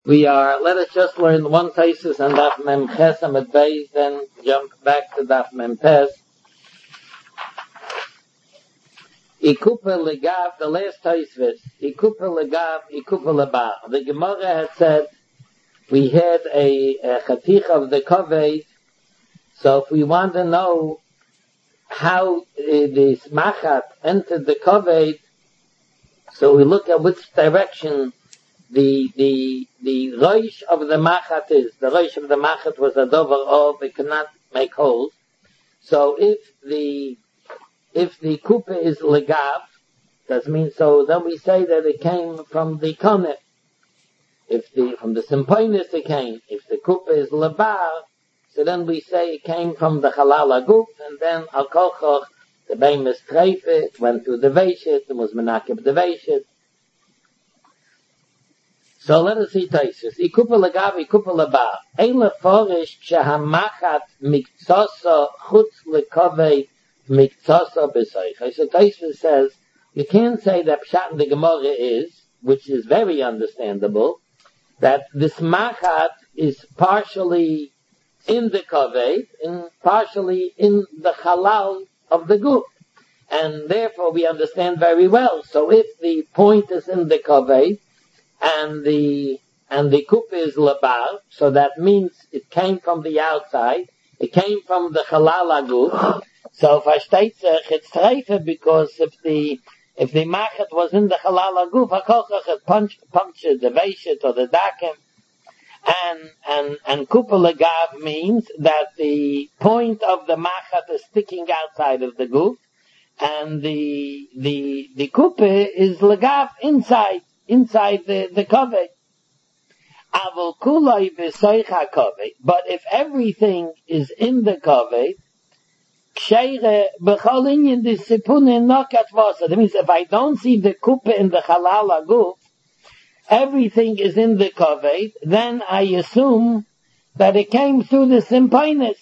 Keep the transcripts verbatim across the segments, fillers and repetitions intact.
We are, let us just learn one thesis and Daf Mem Ches Amud Beis, then jump back to Daf Mem Tes. Ikupa legav, the last thesis, Ikupa legav, Ikupa lebar. The Gemara had said we had a, a chatich of the koved, so if we want to know how uh, this machat entered the koved, so we look at which direction The the the roish of the machat is. The roish of the machat was a dover of it cannot make holes. So if the if the kupa is legav, that means so then we say that it came from the konet. If the from the simpoinus it came. If the kupa is lebar, so then we say it came from the halal aguf, and then al kolchoch the bemis treifet went through the veishit, it was menakib the veishit. So let us see Taisus. Ikupa legav, ikupa lebar. Ein leforish shehamachat miktsasa chutz lekovei miktsasa b'soich. So Taisus says, you can't say that Pshat in the Gemara is, which is very understandable, that this machat is partially in the kovei and partially in the halal of the guf. And therefore we understand very well. So if the point is in the kovei, and the and the kupa is labar, so that means it came from the outside, it came from the halal aguf. So versteht sich it's treife, because if the if the machet was in the halal aguf, hakochach had punch, punctured the veishit or the dakim, and and and kupa legav means that the point of the machet is sticking outside of the guf, and the the the kupa is legav inside. Inside the, the koved. Avol kulai b'soich ha-koved. But if everything is in the koved, ksheire b'chol inyan disipune nokat vasa. That means if I don't see the kupa in the halal aguf, everything is in the koved, then I assume that it came through the simpoinus.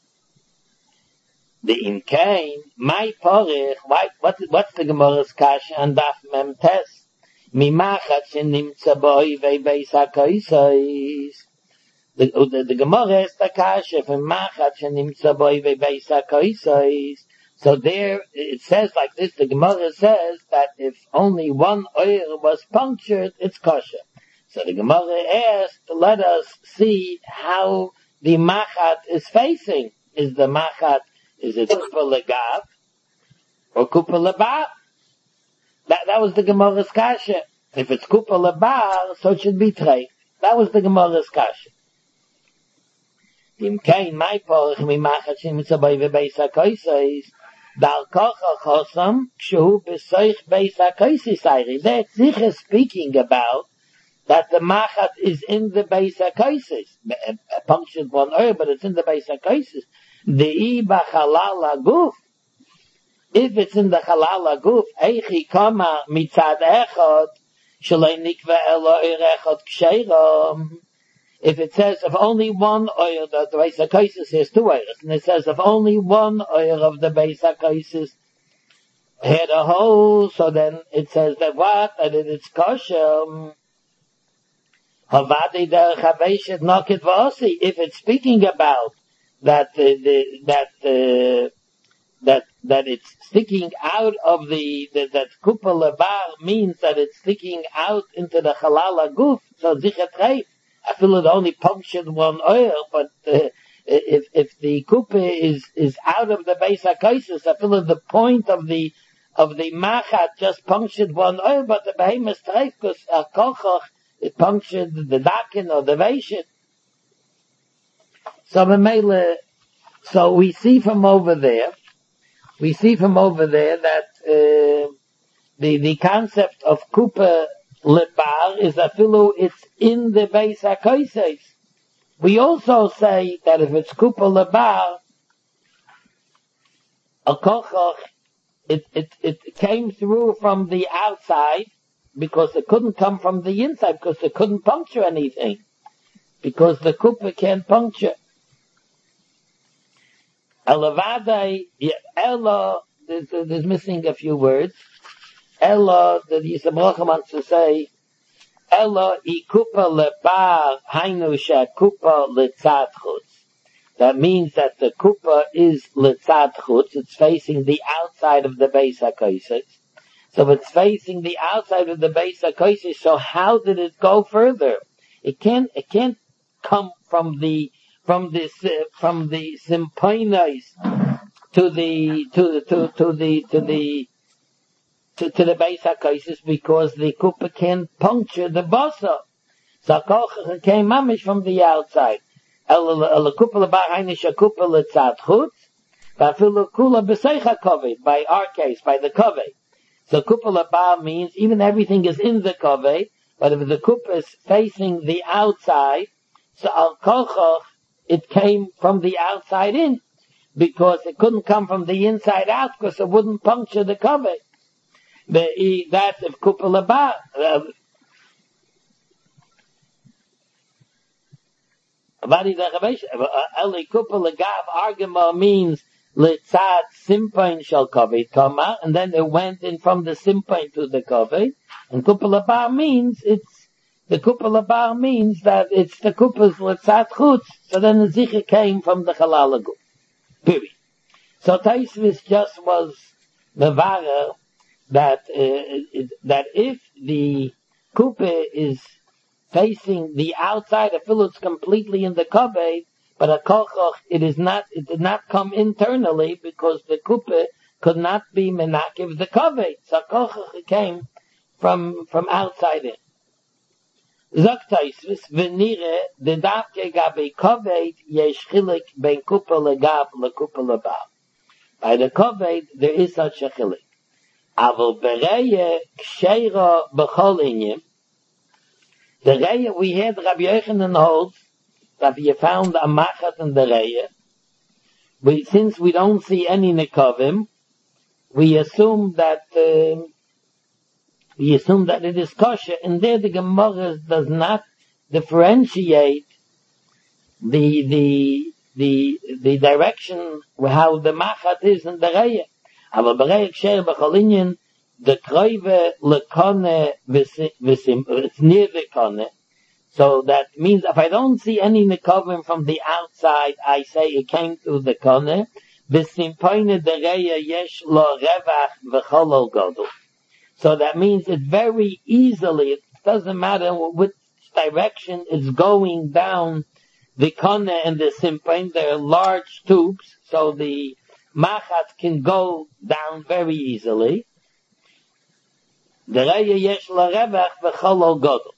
The imkain, my porich, what, what's the Gemara's kasha and daf mem tes? Mimachat shenimtza b'oivei beis hakoisais. The the the Gemara is the kasha from machat shenimtza b'oivei beis hakoisais. So there it says like this. The Gemara says that if only one oil was punctured, it's kosher. So the Gemara asked, let us see how the machat is facing. Is the machat is it kupa legav or kupa lebar? That, that was the Gemara's kasha. If it's kupa lebar, so it should be treif. That was the Gemara's kasha. Im kein my porach mi machat shem mitzabay vebeis hakoisais dal kocha chosam kshu besoich beis hakoisis ayri. That's sicher speaking about that the machat is in the beis hakoisis. Punctured one oil, but it's in the beis hakoisis. The iba halal aguf. If it's in the halal aguf, eichi kama mitzad echad, shalei nikva elo oir echad ksheram. If it says of only one oil, the Beis HaKosis has two oils, and it says of only one oil of the Beis HaKosis had a hole, so then it says that what? That it is kosher. Havadi derech haveshet nokit v'osi. If it's speaking about that, the, the, that, uh, that that it's sticking out of the, the that kupa lebar means that it's sticking out into the halal aguf, so zicher treif. I feel it only punctured one oil, but uh, if if the kupa is is out of the beis hakosis, I feel the point of the of the machat just punctured one oil, but the behemoth treif because kolchoch it punctured the dakin or the veishit. So the so we see from over there. We see from over there that uh, the the concept of kupa lebar is afilu it's in the beis hakosis. We also say that if it's kupa lebar, a kochoch, it it it came through from the outside because it couldn't come from the inside because it couldn't puncture anything because the kupa can't puncture. Elavadai, Ella, there's, there's missing a few words. Ella, the Yisrael wants to say, Elo ikupa lebar hainu shekupa letzad chutz. That means that the kupa is letzad chutz. It's facing the outside of the Beis HaKoshes. So it's facing the outside of the Beis HaKoshes. So how did it go further? It can't. It can't come from the from this uh, from the simpoinos to the to the to to the to the to, to the Beis HaKoshes, because the kupa can't puncture the basa. So koch came mamish from the outside. El el kupa lebar hainish kupa letzad chutz, v'afilu kula b'seicha koved, by our case, by the koved. So kupa lebar means even everything is in the koved, but if the kupa is facing the outside, so al koch it came from the outside in, because it couldn't come from the inside out, because it wouldn't puncture the koved. That's if kupa lebar. Eli kupa legav argama means letzad simpain shel koved kama, and then it went in from the simpain to the koved. And kupa lebar means it's the kupa lebar means that it's the kupa's letzad chutz. So then the zicha came from the halal guf. Period. So Taisvis just was mevara that uh, it, that if the kupa is facing the outside, a fil it's completely in the koved, but a kochoch it is not. It did not come internally because the kupa could not be menakiv the koved. So kochoch came from from outside in. Zok Taisvis v'nire the davke gabe koved yesh chilik ben kupa legav lekupa lebar. By the koved there is such a chilik. Aval bereye ksheira b'chol inyim. The reye we had Rabbi Yochanan holds that you found a machat in the reye. We since we don't see any nekavim, we assume that uh, we assume that it is kosher. And there the Gemara does not differentiate the the the the direction how the machat is in the reye. Aber berei ksher b'cholinyin the kroive lekone v'sim it's near the kone. So that means if I don't see any nekavim from the outside, I say it came through the kone. V'simpoine dereya yesh lo revach v'cholol godol. So that means it very easily. It doesn't matter which direction it's going down. The kone and the simpoine, they're large tubes, so the machat can go down very easily. The raya yesh la revach v'cholol godol.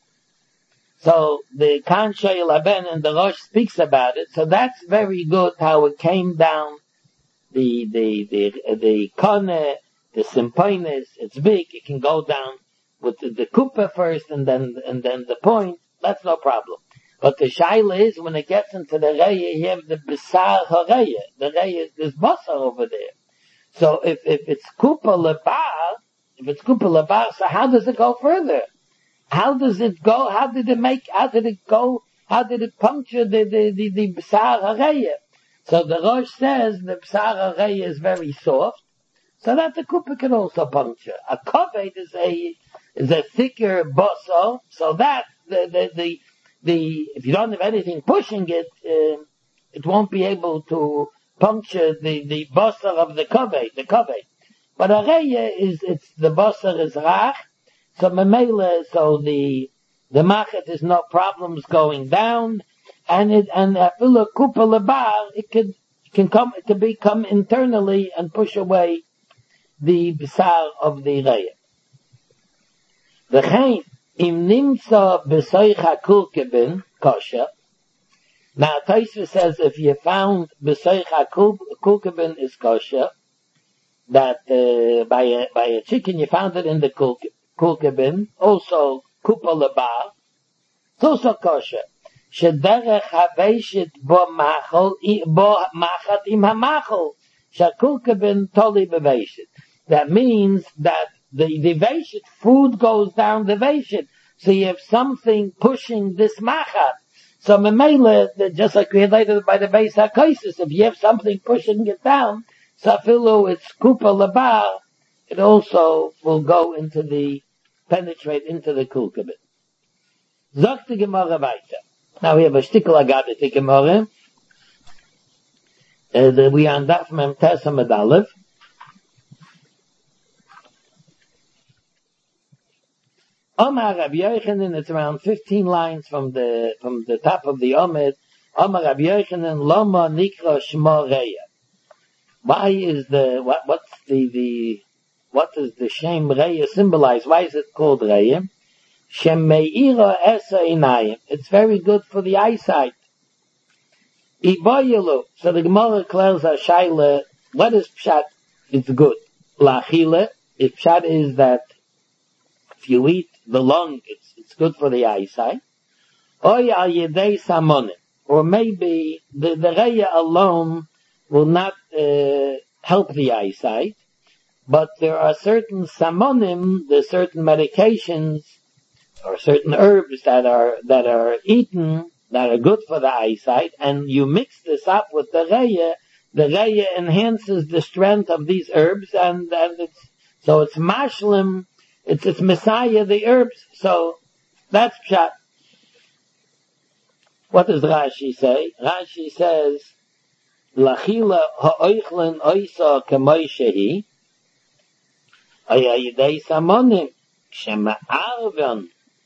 So the Kanshay Laben and the Rosh speaks about it. So that's very good how it came down. The the the the kone, the simpoines, it's big. It can go down with the, the kupa first and then and then the point. That's no problem. But the shaila is when it gets into the raya, you have the besar haraya. The raya is this basar over there. So if if it's kupa lebar, if it's kupa lebar, so how does it go further? How does it go? How did it make? How did it go? How did it puncture the the the, the besar haraya? So the Rosh says the besar haraya is very soft, so that the kupa can also puncture. A koved is a is a thicker basar, so that the the the The, if you don't have anything pushing it, uh, it won't be able to puncture the, the basar of the koved, the koved. But a raya is, it's, the basar is rach, so memela, so the, the machet is no problems going down, and it, and afilu kupa lebar, it can, it can come, it can become internally and push away the basar of the raya. V'chein, Im nimtza b'soich hakulkebin kosher. Now Taisva says if you found b'soich hakulkebin is kosher, that uh, by a by a chicken you found it in the kulkebin, also kupa lebar, it's also kosher. Shederech haveshit bo machol bo machat im hamachol shakulkebin toli beveshit. That means that The, the veshit, food goes down the veshit. So you have something pushing this machat. So memela, just like we had later by the Beis HaKoshes, if you have something pushing it down, safilu, it's kupa lebar, it also will go into the, penetrate into the kulkabit. Sagt die Gemara weiter. Now we have a shtickle agade to Gemara. Uh, we are on Daf Mem Tes Amud Aleph. Omar Rabbi Yochanan, it's around fifteen lines from the from the top of the Omid. Omar Rabbi Yochanan, Lama Nikra Shmo Reya. Why is the what? What's the the what does the Shem Reya symbolize? Why is it called Reya? Shem Meira Esa Inayim. It's very good for the eyesight. Iboyelu. So the Gemara declares a shaila. What is pshat? It's good. Lachile. If pshat is that if you eat the lung, it's it's good for the eyesight. Oy al yedei samonim. Or maybe the the reya alone will not uh, help the eyesight, but there are certain samonim, there are certain medications or certain herbs that are that are eaten that are good for the eyesight, and you mix this up with the reya. The reya enhances the strength of these herbs, and, and it's so it's mashlim, it's it's messiah the herbs. So that's pshat. What does Rashi say? Rashi says, Lachila ha'oichlin oisa k'moishehi ayayidei samonim shema'arven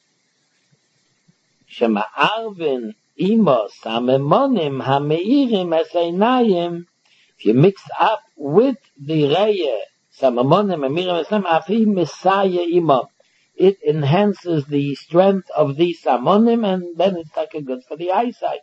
shema'arven imo samemonim ha'meirim eseinayim. If you mix up with the reya samemonim ha'meirim eseinayim afi messiah imo, it enhances the strength of the samonim, and then it's like a good for the eyesight.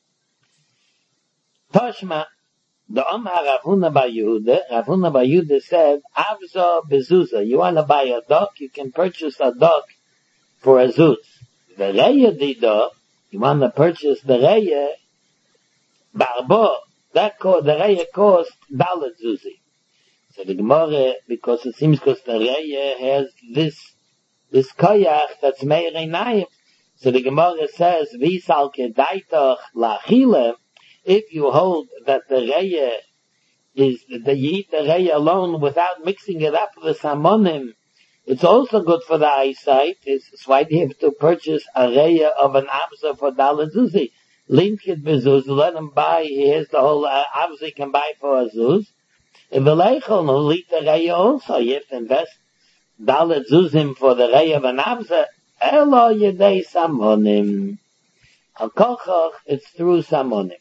Toshma, the Omar Rav Huna bar Yehuda, Rav Huna bar Yehuda said, Avzo bezuza. You want to buy a dog, you can purchase a dog for a zuz. The reya dido, you want to purchase the reya, barbo, that cost, the reya cost dalet zuzi. So the Gemara, because it seems because the reya has this this koyach that's meir einayim. So the Gemara says, Visal kedaitoch lachile, if you hold that the reya is, that you eat the reya alone without mixing it up with the samonim, it's also good for the eyesight. It's, it's why you have to purchase a reya of an abza for dalet zuzi. Link it bezuz, let him buy, he has the whole uh, abza he can buy for a zuz. If the leichel no eat the reya also, you have to invest dalet zuzim for the reya of an abza. Elo yedei samonim. Al-kochoch, it's through samonim.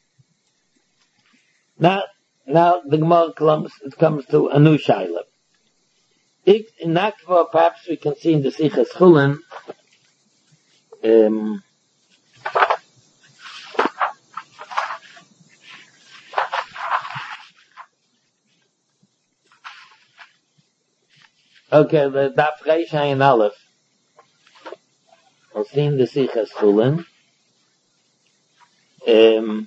Now, now the Gemara comes, it comes to a new shaila. If in Nakva, perhaps we can see in the Sichas Chulin, um, okay, the Daf Reish Ayin Aleph. We'll see in the Sichas Chulin. Um,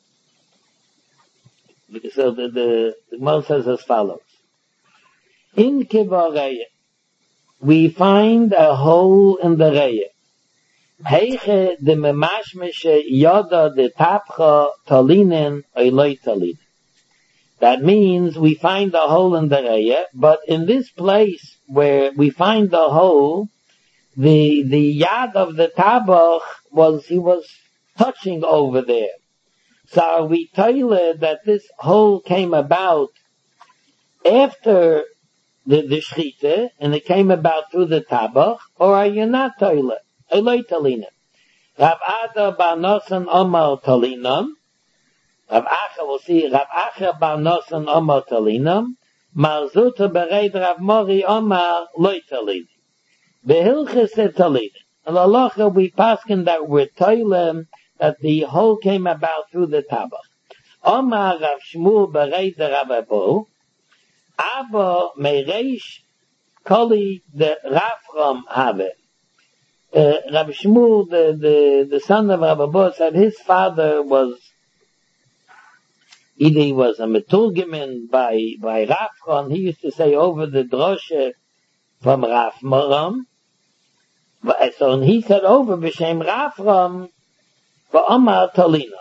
so the, the, the Gemara says as follows. In Kiva Reya, we find a hole in the Reya. Heiche de memashmeshe yoda de tapcha talinen oiloi talinen. That means we find a hole in the Reya, but in this place where we find the hole, the the yad of the tabach was, he was touching over there. So are we told that this hole came about after the, the shchita, and it came about through the tabach, or are you not told? Eloi talina. Rav Ada bar Nosan Omar talinam. Rav Acha, we'll see, Rav Acha bar Nosan Omar talinam. Marzuta bereid Rav Mori Omar loi talina. Behilchis talina. And Allah, we paskin that we're told that the hole came about through the tabach. Omar Rav Shmuel bereid Rav Abo. Abo meireish koli the Rafram have. Uh, Rabbi Shmuel, the, the, the son of Rabbi Abo, said his father was, either he was a meturgimin by, by Rafram, he used to say over the droshe from Rafmaram, so and he said over b'shem Rafram for Omar Tolina.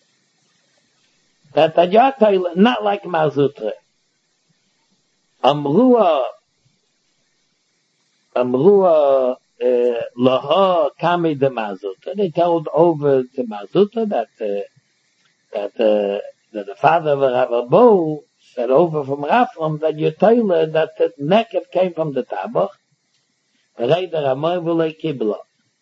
That Tajat, not like Marzutra. Amrua, Amrua, Laha Kami de Mazuta. They told over to Mazuta that uh, that uh, that the father of Rav Abu said over from Rafram that you tell her that the nekev came from the Tabach. Reider Amoy V'lei Kibla.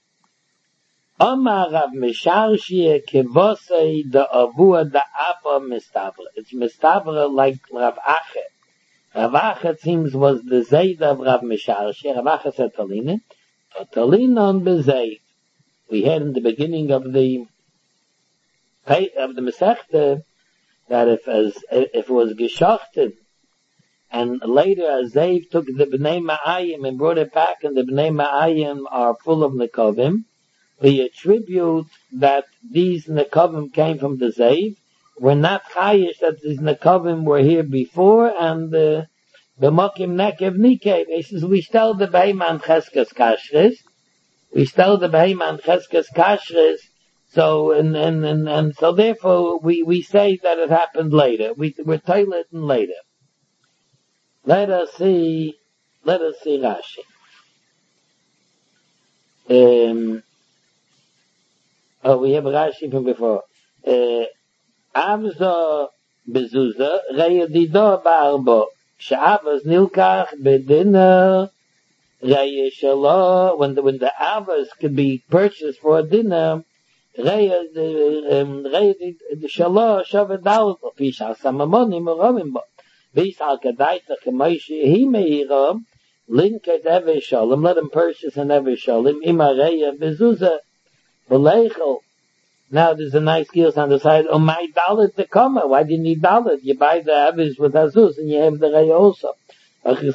Omar Rav Misharshie Kivosei the Avua the Abba Mistabra. It's Mistabra like Rav Ache. Rav Ache, it seems, was the Zayd of Rav Misharshie. Rav Ache said Talina. Talina on Bezayd. We had in the beginning of the of the Masechta that if as if it was geschachted and later Azav took the Bnei Ma'ayim and brought it back, and the Bnei Ma'ayim are full of Nekavim, we attribute that these Nekavim came from the Zav. We're not chayish that these Nekavim were here before, and the B'mokim Nekev Nikev. He says, we stell the Beheiman Cheskes Kashres. We stell the Beheiman Cheskes Kashres. So, and, and, and, and so therefore we, we say that it happened later. We, we're toilet and later. Let us see, let us see Rashi. Um, oh, we have Rashi from before. Uh, Avzo bezuza, Reya Dido Barbo. Sha'avaz Nilkach Bedinner, Reya Shalo, when the, when the Avaz could be purchased for a dinner, Reya, Reya Shalo, Shavet Daut, Pisha Samamonim, Robin Bo. Bisal Kadaita Kamoshi, he Meira, Linket Eve Shalom, let him purchase an Eve Shalom, Ima Reya Bezuza, Belechel. Now there's a nice gears on the side. Oh, my dalit to come. Why do you need dalit? You buy the average with Azuz and you have the Raya also. Heiche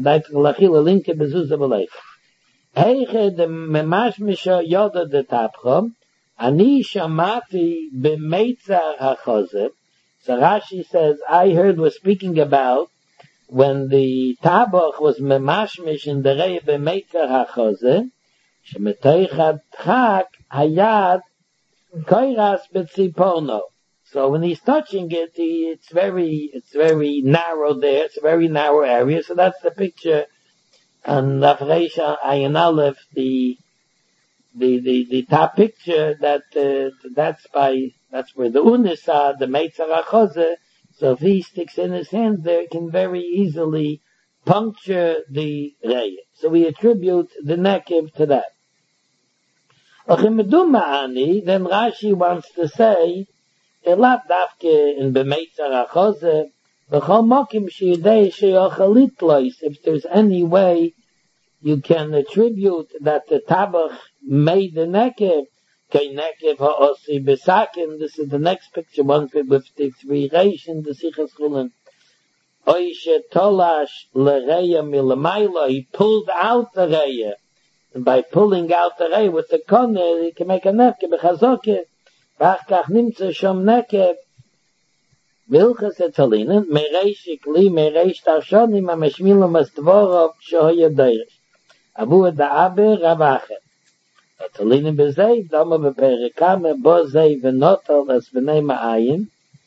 de memashmisha yoda de tapcha. Ani shamati b'meitzar hachoze. So Rashi says, I heard was speaking about when the tabach was memashmish in the Raya b'meitzar hachoze. Shemetoichad chak hayad Koiras betzipono. So when he's touching it, he, it's very, it's very narrow there. It's a very narrow area. So that's the picture. And Lafreisha Ayin Aleph, the, the, the, the top picture that, uh, that's by, that's where the unis are, the Meitzar HaChoze. So if he sticks in his hand there, it can very easily puncture the Raya. So we attribute the nekev to that. Then Rashi wants to say, Elat Dafke in B'meitzar HaChoze, B'chol Mokim She'idei She'ochalit Lois, if there's any way you can attribute that the Tabach made the Nekev, Kei Nekev Ha'osi B'sakin, this is the next picture, one with the three Reish in the Sichas Chulin. Oishe Tolash L'Reya Milamayla, he pulled out the Reya. And by pulling out the ray with the corner, you can make a neke b'chazoke. V'achkach nimtze shom neke. Vilchas etzalinen, mereishik li mereish tarshonim ha-meshmilam as-dvorov shohoye deirish. Avu da'abe ravache. Etzalinen b'zeiv, dama b'perikame, bo zeiv v'notel as v'nei ma'ayin.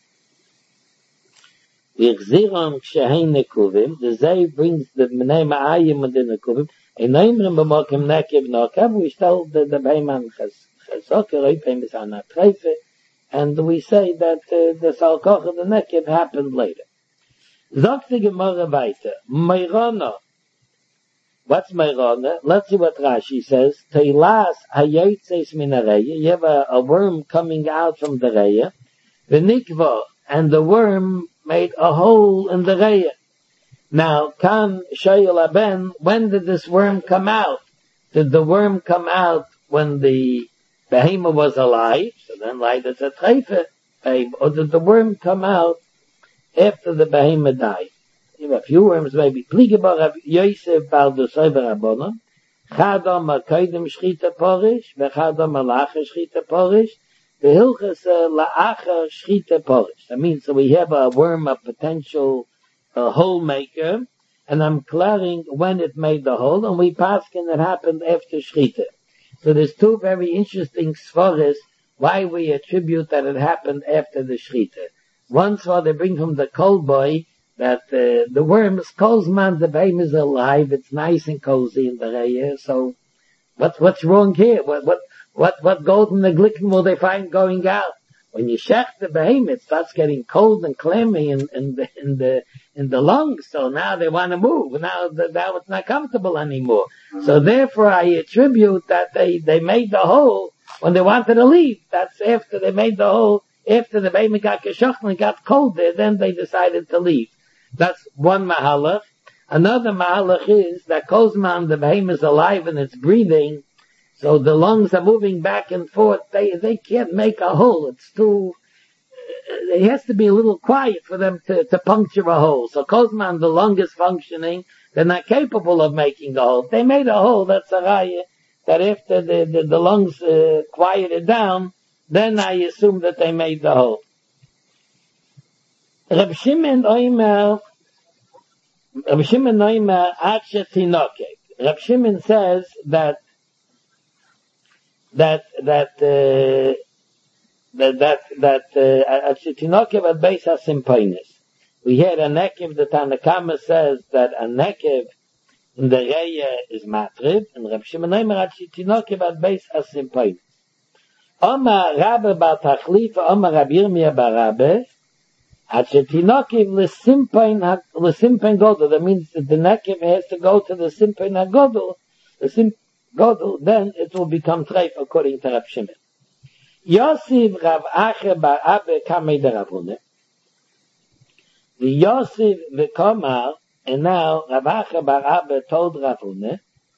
V'chziron k'shehein nekuvim. The zeiv brings the v'nei ma'ayin and the nekuvim. In Neimrim b'mokim nekev nokev, we tell the the Beiman Chezoker, Oipem is on a treife, and we say that uh, the Salkoch of the nekev happened later. Zog the Gemara weiter. Meirona. What's Meirona? Let's see what Rashi says. Teilas hayotzes min hareya. You have a, a worm coming out from the reya. V'nikva, and the worm made a hole in the reya. Now, Kan Shayel Aben, when did this worm come out? Did the worm come out when the behemoth was alive? So then, like, it's a treife, or did the worm come out after the behemoth died? You have a few worms, maybe. Pligebar of Yosef Bal Dosover Abonon, Chadam HaKoidim Shchita Porish, V'Chadam HaLacher Shchita Porish, V'Hilchas La'acher Shchita Porish. That means, so we have a worm, a potential a hole maker, and I'm clearing when it made the hole, and we paskin it happened after Shchita. So there's two very interesting svaras why we attribute that it happened after the Shchita. One svar they bring from the Kol Boy that uh, the worm is Kolzman, the baby is alive, it's nice and cozy in the Reya, so What's, what's wrong here? What, what, what, what gold in the glicken will they find going out? When you shech the behemoth, it starts getting cold and clammy in, in the, in the, in the lungs. So now they want to move. Now, the, now it's not comfortable anymore. So therefore I attribute that they, they made the hole when they wanted to leave. That's after they made the hole, after the behemoth got geschochten and got cold there, then they decided to leave. That's one mahalach. Another mahalach is that kozman, the behemoth is alive and it's breathing, so the lungs are moving back and forth. They they can't make a hole. It's too. It has to be a little quiet for them to to puncture a hole. So kozman, the lung is functioning. They're not capable of making a hole. If they made a hole, that's a raya. That after the the, the lungs uh, quieted down, then I assume that they made the hole. Reb Shimon Oimer. Reb Shimon Oimer Ache Tinokek. Reb Shimon says that that that uh, that that that Ache Tinokek at Beis HaSimponis. We had a nekev. The Tanakama says that a nekev in the Reya is matrib, and Reb Shimon Oimer Ache Tinokek at Beis HaSimponis. Omar Rabbe Bar Tachlifa, Omar Rabbi Yirmiyah Bar Rabbe. That means that the nekev has to go to the simpein hagodol, the sim godol, then it will become treif according to Reb Shimon. Yosef Rav Ache Bar Abba Kamei de Rav Huna. The Yosef v'Komar, and now Rav Ache Bar Abba told Rav Huna,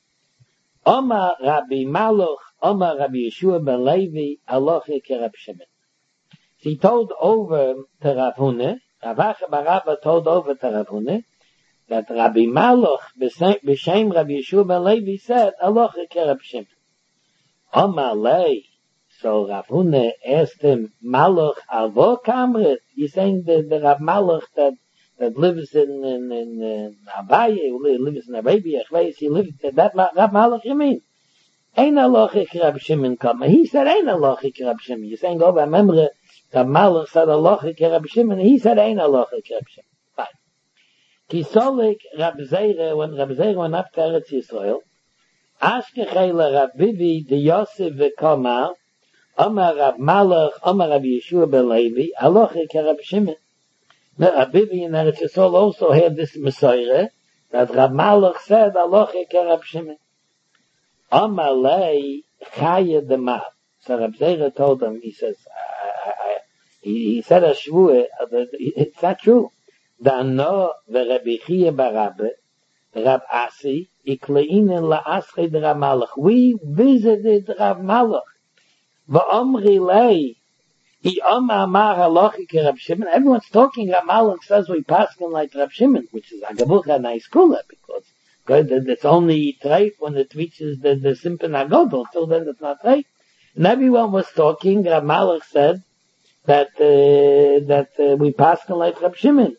Omar Rabbi Maluch, Omar Rabbi Yeshua ben Levi, Aloche ke Reb Shimon. He told over to Rav Huna, Rav Ache Bar Abba told over to Rav Huna, that Rabbi Maluch, b'shem Rabbi Yeshua ben Levi said, Aloche ke Reb Shimon. Omar Lei, so Rav Huna asked him, Maluch Avo Kamret? You're saying the, the Rav Maluch that, that lives in, in, in uh, Abaye, who lives in Arabia, he lives, that Rav Maluch you mean? Ein Aloche ke Reb Shimon Kama. He said, Ein Aloche ke Reb Shimon. You're saying over, remember, Rav Maluch said Aloche ke Reb Shimon, he said Ein Aloche ke Reb Shimon. Fine. Kisolik Rab Zeire, when Rab Zeire went up to Eretz Yisrael, Ashkechele Rab Bibi, the Yosef v'Komar, Omar Rab Maluch, Omar Rab Yeshua ben Levi, Aloche ke Reb Shimon. Now Rab Bibi in Eretz Yisrael also had this Messiah, that Rab Maluch said Aloche ke Reb Shimon. Omar Lei Chaya Demav. So Rab Zeire told him, he says, I, I, he, he said a shvua, it's not true. Dano v'Rabbi Chia bar Abba, Rab Asi, ikleinen la'asche de Rab Maluch. We visited Rab Maluch. V'omri lei, he omar amar halachi ke Rab Shimon. Everyone's talking, Rab Maluch says we paskin like Rab Shimon, which is agabuch a nice kula, because it's only treif when it reaches the, the simpen hagodol. Till then it's not treif. And everyone was talking, Rab Maluch said that, uh, that uh, we paskin like Rab Shimon.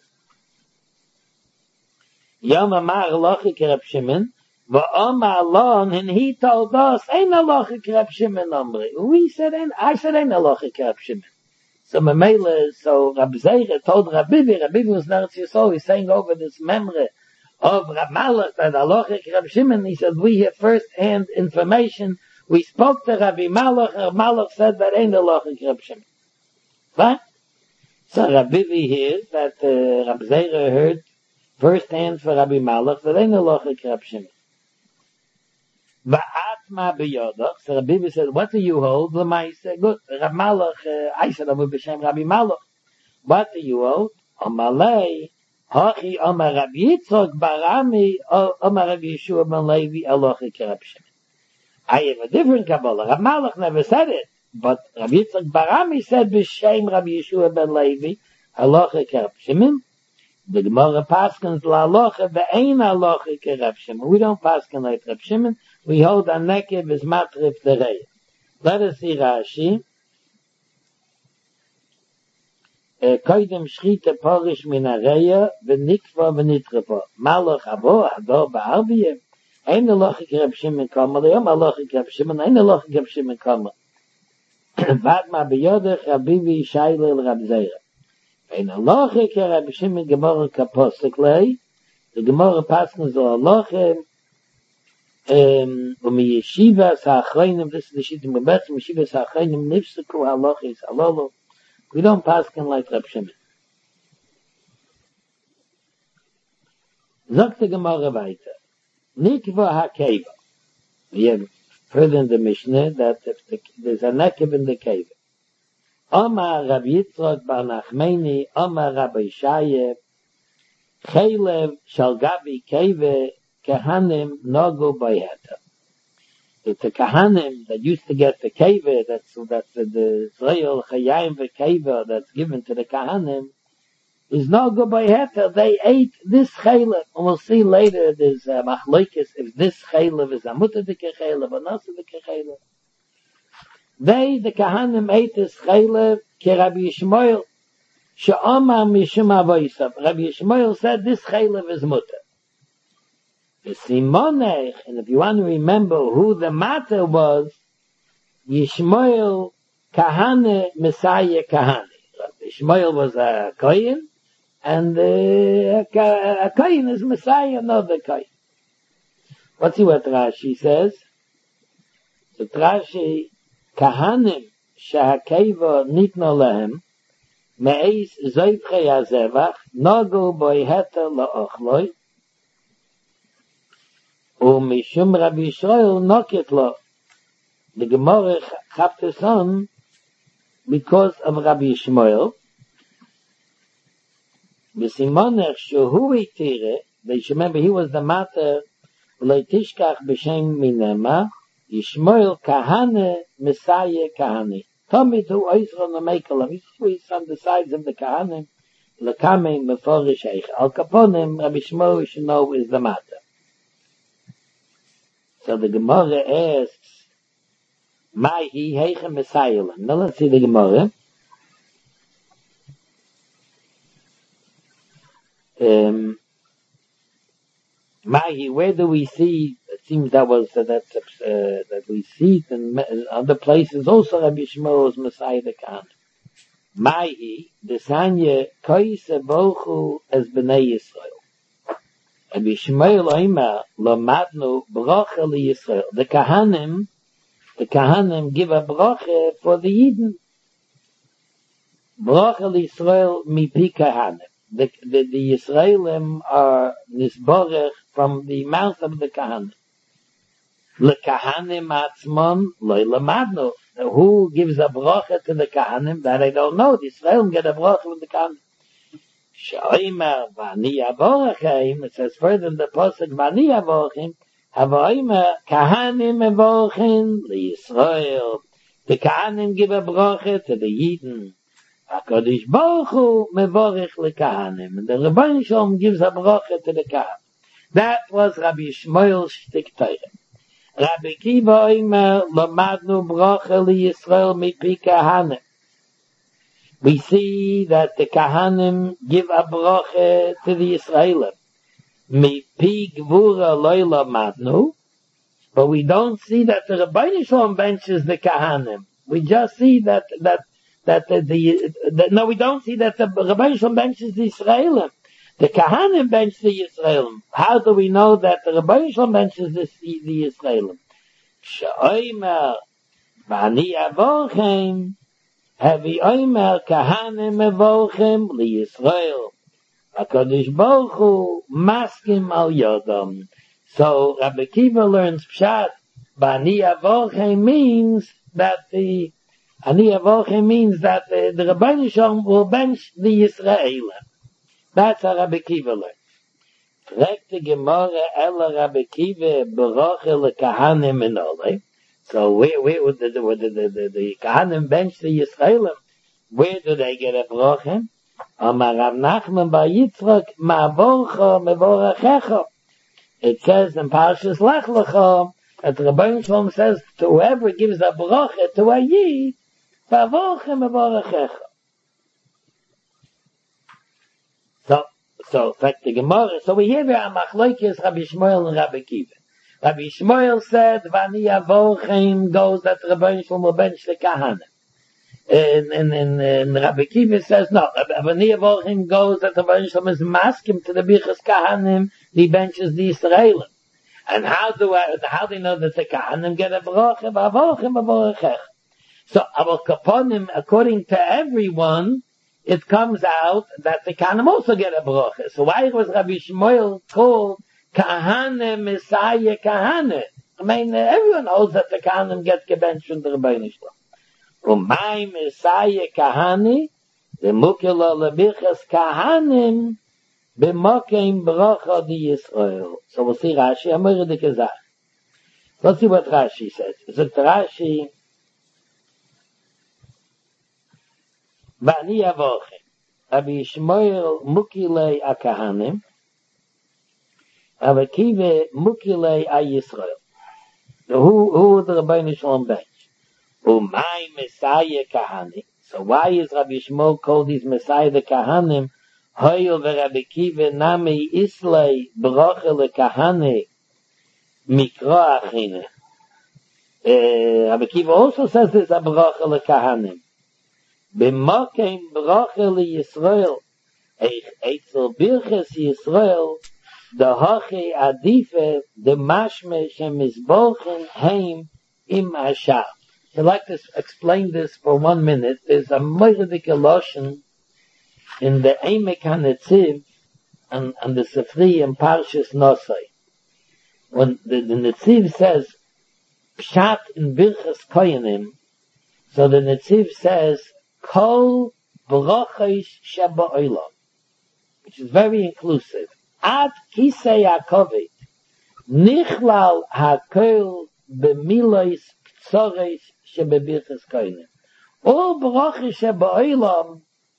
Yom amar halachi ke Rab Shimon, v'omar lon, and he told us, ein halachi ke Rab Shimon omri. We said, I said ein halachi ke Rab Shimon. So Mamela, so Rab Zeire told Rab Bibi, Rab Bibi was not so he's saying over this memory of Rab Maluch that halachi ke Rab Shimon. He said, we have first-hand information. We spoke to Rabbi Maluch, Rab Maluch said that ein halachi ke Rab Shimon. Fine? So Rab Bibi hears that uh, Rab Zeire heard first hand for Rabbi Maluch, that ain't a halacha ke Rab Shimon. Va'atma b'yodach, so Rabbi Bibi said, what do you hold? L'maisa, good, Rabbi Maluch, uh, I said, I'm b'shem Rabbi Maluch. What do you hold? Omalei, hachi omar Rabbi Yitzchok barami, omar Rabbi Yeshua ben Levi, halacha ke Rab Shimon. I have a different Kabbalah. Rabbi Maluch never said it, but Rabbi Yitzchok barami said b'shem Rabbi Yeshua ben Levi, halacha ke Rab Shimon. The Gemara paskins la'alocha ve'ein alocha ke Rab Shimon. We don't paskin like Rab Shimon. We hold a nekev is matrif derei. Let us see Rashi. Koidem shchita porish min hareya v'nikva v'nitrefa. Malach abo hador ba'arviyem. Ein alocha ke Rab Shimon kama. Le'yom alocha ke Rab Shimon. Ein alocha ke Rab Shimon kama. Vadma b'yodech Rabivi shayle Rab Zeire. Ein halacha ke Rab Shimon Gemara kaposik lei. The Gemara paskin zo halacha Um, um yeshiva sa'achreinim, this is the shit in Rebbe, yeshiva sa'achreinim nifsuku halachis halolo. We don't pass can like Reb Shimon. Sagt die Gemara weiter. Nikva ha-keva. We have further in the Mishnah that there's a nekev in the keva. Omar Rabbi Yitzchak bar Nachmani, Omar Rabbi Shayev, Chelev shal gabi keva, Kahanim nogu bayheta. It's a Kahanim that used to get the keva, that's, that's the, the Zreil Chayayim v'keva that's given to the Kahanim, is nogu bayheta. They ate this Chelev. And we'll see later there's uh, machlokes if this Chelev is a mutadike Chelev or nasadike Chelev. They, the Kahanim, ate this Chelev ke Rabbi Yishmael, she'omar mishum avosav. Rabbi Yishmael said this Chelev is mutter. Simonech, and if you want to remember who the matter was, Yishmael Kahane Messiah Kahane. Yishmael was a Kohen, and uh, a Kohen is Messiah, not the Kohen. Let's see what Rashi says. So Rashi, Kahanim Shahakeva Nitno Lehem, Me'ez Zoivchei HaZevach, Nogu Boiheta La'ochloi, ומשום רבי ישראל נוקט לו. The Gemara chapped his son because of Rabbi Yishmael. V'simonech shehu itire, they should remember he was the matter, v'lo tishkach b'shem minema, Yishmael kahane, Messiah kahane. Tomid hu oisron l'meikalam, he's on the sides of the kahanim, l'kamei meforish eich. Al kaponim, Rabbi Yishmael should know is the matter. So the Gemara asks, Mai hi heiche Messiah. Now let's see the Gemara. Um, Mai, where do we see? It seems that was uh, that uh, that we see it in other places. Also, Rabbi Yishmael was Messiah the Khan. Mai, the Sanya Koise Bochu as Bnei Yisrael. Rabbi Yishmael Omer Lamadnu Bracha LiYisrael. The Kahanim, the Kahanim give a bracha for the Yidden. Bracha LiYisrael mipi Kahanim. The the, the Yisraelim are nisborech from the mouth of the Kahanim. Le Kahanim atzmon loy lamadnu. Who gives a bracha to the Kahanim? That I don't know. The Yisraelim get a bracha from the Kahanim. Shoimer vani avorachim. It says further in the pasuk vani avorachim. Havoimer kahanim avorachim liYisrael. The kahanim give a bracha to the Yidden. Hakadosh Baruch Hu mevorach lekahanim. And the Rebbeinu Shalom gives a bracha to the kahanim. That was Rabbi Yishmael's shtik Torah. Rabbi Kiva oimer lamadnu bracha liYisrael mipi kahanim. We see that the Kahanim give a bracha to the Yisraelim. Mipi gvura loyla madnu. But we don't see that the Rebbeinu Shalom benches the Kahanim. We just see that, that, that the, the, the no, we don't see that the Rebbeinu Shalom benches the Yisraelim. The Kahanim bench the Yisraelim. How do we know that the Rebbeinu Shalom benches the, the Yisraelim? She'oimer v'ani avorchem. Hevi oimer kahanim evorchem liYisrael. HaKadosh Baruch Hu maskim al yodam. So Rabbi Kiva learns pshat. Bani avorchem means that the ani avorchem means that the, the Rebbeinu Shalom will bench the Yisraelim. That's how Rabbi Kiva learns. Fragt die Gemara ela Rabbi Kiva beracha lekahanim in olay. So where, where would the, the, the, the, the Kahanim bench the Yisraelim? Where do they get a bracha? Amar Rav Nachman bar Yitzchak, ma'avorcha mevorachecha. It says in Parshas Lech Lecha, that Rebbeinu Shalom says to whoever gives a bracha to a Yid, ma'avorcha mevorachecha. So, so, fact the Gemara, so we hear a machlokes Rabbi Yishmael and Rabbi Kiva. Rabbi Yishmael said, Vani avorchem goes that Rebbeinu Shalom will bench the Kahanim. And, and, and, and Rabbi Kiva says, no, Vani avorchem goes that Rebbeinu Shalom is maskim to the Bichas Kahanim, he benches the Yisraelim. And how do I, how do you know that the Kahanim get a bracha? V'avochim v'vorechech. So, our Kaponim, according to everyone, it comes out that the Kahanim also get a bracha. So why was Rabbi Shmuel called Kahane Messiah Kahane? I mean, everyone knows that the Kahanim get gebenched from the Rebbeinu Shalom. Umay Messiah Kahane, the Mukila Lebichas Kahanim, b'mokeim bracha di Yisrael. So we'll see Rashi, Amor de Kezach. Let's see what Rashi says. Zot Rashi, Ba'ani Avochem, Rabbi Shmuel Mukilei HaKahanim, Rabbi Kiva Mukilei HaYisrael. Who, who the Rebbeinu Shalom bench? Umay Messiah Kahani. So why is Rabbi Shmuel called his Messiah the Kahanim? Hoyel ve'Rabbi Kiva nami islay bracha lekahane mikra achine. Rabbi Kiva also says there's a bracha lekahanim. B'mokeim bracha liyisrael. Eitzel birches Yisrael dahachi adife demashme shemizbochen heim im hashar. I'd like to explain this for one minute. There's a moiridik lotion in the Eimek HaNetziv and, and the Sefri and Parshas Nosai. When the, the Netziv says Pshat in Birchas Koyanim, so the Netziv says Kol Brachos Sheba'olam, which is very inclusive. Ad Kisei HaKovit Nichlal HaKol B'milois Ktsoresh Shebebirchas Koyanim. All Brachos Sheba'olam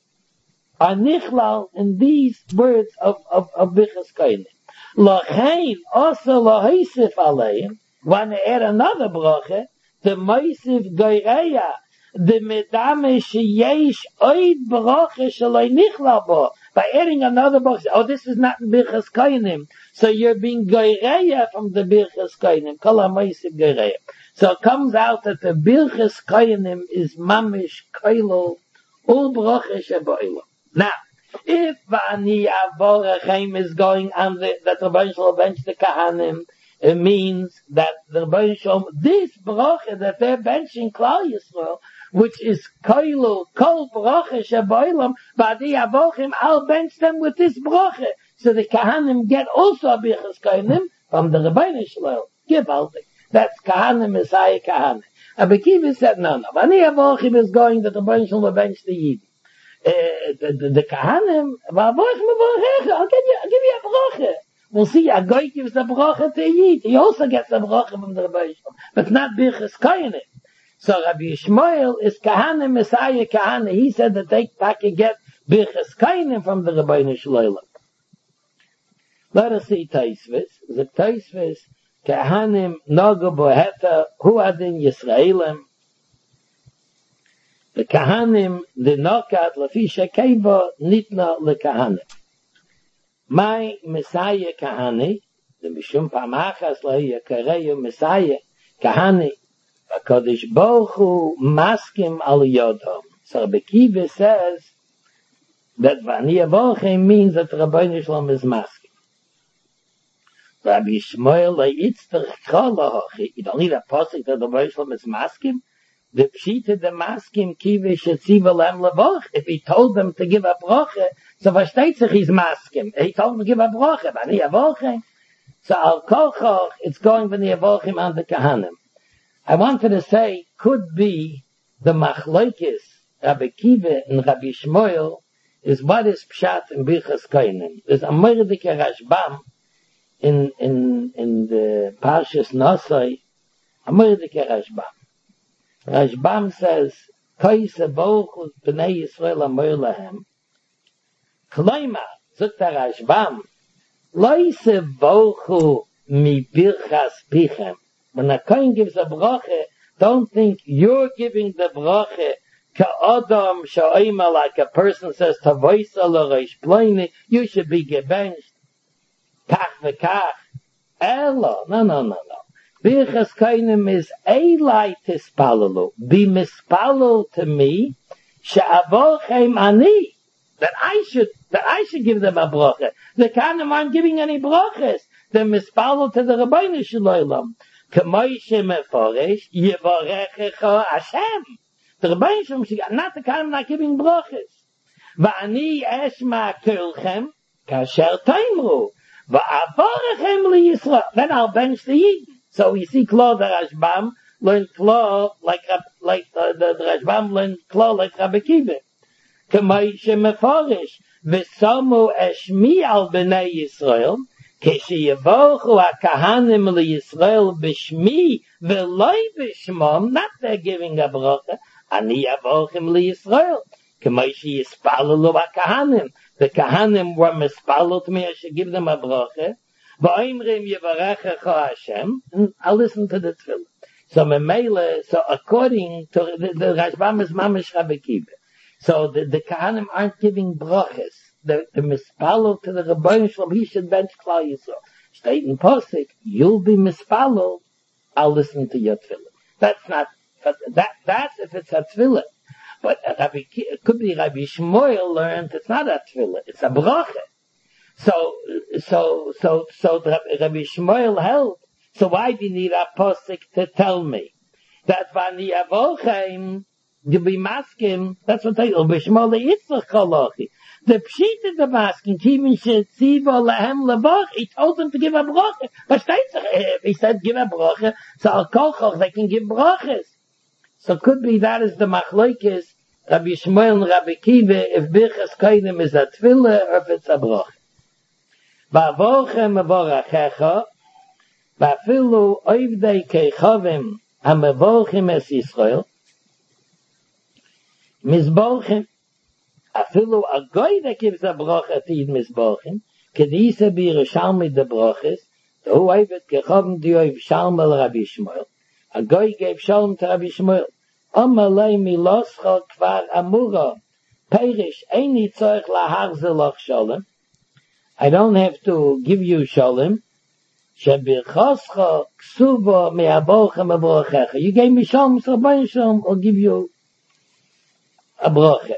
are nichlal in these words of, of, of Birchas Koyanim. Lachein also lahisif aleim, when they add another bracha, the moisif goireya, the medame sheyesh oid bracha shaloi nichlal bo. By adding another bracha, oh, this is not in Birchas Koyanim, so you're being goireya from the Birchas Koyanim. Kol ha-moisif goireya. So it comes out that the Birchas Koyanim is mamish koilo, all bracha sheba'olam. Now, if Vani Avorachem is going on the, that the Rebbeinu Shalom bench the Kahanim, it means that the Rebbeinu Shalom, this bracha that they're benching Klal Yisrael, which is Koilu, Kol bracha Sheboilam, Vani Avorachem, I'll bench them with this bracha. So the Kahanim get also a Birchas Koyanim from the Rebbeinu Shalom. Gewaltig. That's Kahanim, Messiah Kahanim. Rabbi Kiva said, no, no. Vani Avorachem is going that the Rebbeinu Shalom bench the Yid. Uh, the, the, the Kahanim, I'll give you, I'll give you a bracha. We'll see, a guy gives a bracha to a Yid. He also gets a bracha from the Rebbeinu Shalom, but not Birchas Koyanim. So Rabbi Shmuel is Kahanim, Messiah Kahanim. He said that they can get Birchas Koyanim from the Rebbeinu Shalom. Let us see Taisvis. The Taisvis, Kahanim, Nogu Boheta, Hu Adin Yisraelim. The Kahanim, the Nokat, Lafisha Keva, Nitna, Le Kahanim. My Messiah Kahani, the Mishum Pamachas, Lahia Kareyu, Messiah Kahani, HaKadosh Baruch Hu, Maskim Al Yodom. So Rabbi Kiva says that Vani Avorachem means that Rebbeinu Shalom is Maskim. Rabbi Shmuel, Leitzter Cholahochi, you don't need a posik that Rebbeinu Shalom is Maskim. The pshita the maskim kiva shetziva lem levoch. If he told them to give a bracha, so versteht sich he's maskim. He told them to give a bracha, but he avochim. So al kolchoch, it's going from the avochim and the kahanim. I wanted to say, could be the machlokes Rabbi Kiva and Rabbi Shmuel is what is pshat in Birchas Koyanim. There's a moerdike Rashbam in in in the Parshas Nosai, a moerdike Rashbam. Rashbam says, Koyse Bochus B'nei Yisrael Amor Lahem. Kloima, sagt der Rashbam, Loise Bochu Mi Birchas Pichem. When a Kohen gives a bracha, don't think you're giving the bracha Ka'adam Sha'ima, like a person says, Tavoisa L'Reish Ploini, you should be gebenched. Kach v'kach. Elo, no, no, no, no. Birchas Koyanim is Elai Tispalalu. Be mispalal to me, she'avochem ani. That I should, that I should give them a bracha. The Kahanim aren't giving any brachas. the mispalo to the Rabbeinu Shalom. Kamoishe meforish, Yevarechecha Hashem. The Rabbeinu Shalom, not the kind of not giving brachas. Va'ani eshma kulchem, kasher taimru. Va'avorachem li Yisrael. Then I'll bench the Yidden. So you see, Klo the Rashbam learned Klo like like uh, the, the Rashbam learned Klo like Rabbi Kiva. Kamoishe meforish, v'samu eshmi al b'nei Yisrael. Keshiyevochu hakahanim li Yisrael b'shmi v'loi b'shmom. Not they're giving a bracha. Ani yavochim li Yisrael. Kamoishi yispalalu hakahanim. The kahanim were mispalal to me. I should give them a bracha. V'oimrim yevarechecha Hashem. And I'll listen to the tefillah. So memele. So according to the, the Rashbam is mamish Rabbi Kiva. So the, the kahanim aren't giving brachas. The, the mispalel to the Rebbeinu Shalom, he should bench Klal Yisrael. State in Posik, you'll be mispalel, I'll listen to your tefillah. That's not, but that, that's if it's a tefillah. But Rabbi, it could be Rabbi Shmuel learned it's not a tefillah, it's a bracha. So, so, so, so Rabbi Shmuel held, so why do you need a Posik to tell me? That Vani Avochem, you be masking, that's what they, Rabbi Shmuel, Yitzchak Kolochi. The pshit is the masking, Kimin Shetziva Lahem Levach, he told them to give a bracha. But if he said give a bracha, so Al Kolchoch, they can give brachas. So could be that is the machlokes, Rabbi Shmuel and Rabbi Kiva, if Birchas Koinim is a tefillah, or if it's a bracha. Ba'avochem mevorachecha, ba'afilu oivdei keichovim, ha-mevorchim es Yisrael, mizborchim, afilu a goy that gives a bracha to Yid Mizborchim, kedisa bi Yerushalmi de brachas, hu oivet kechovim di oiv Shalom el Rabbi Shmuel. A goy gave Shalom to Rabbi Shmuel. Amalei miloscha kvar amura, perish eini tzorich lahar zelach Shalom. I don't have to give you Shalom. Shebirchoscha ksuva me'aborchem aborchecha. You gave me Shalom, so Rabbi Shalom, I'll give you a bracha.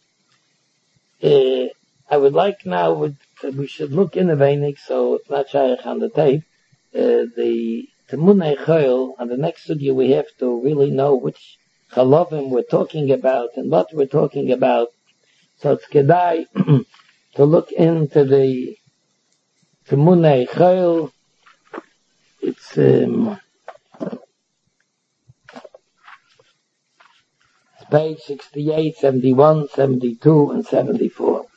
Uh, I would like now, with, we should look in the Veinik, so it's not shaykh on the tape, uh, the Temunei Chayil, and the next sugya we have to really know which Chalovim we're talking about and what we're talking about. So it's kedai to look into the Temunei Chayil. It's, um, it's page sixty-eight, seventy-one, seventy-two, and seventy-four.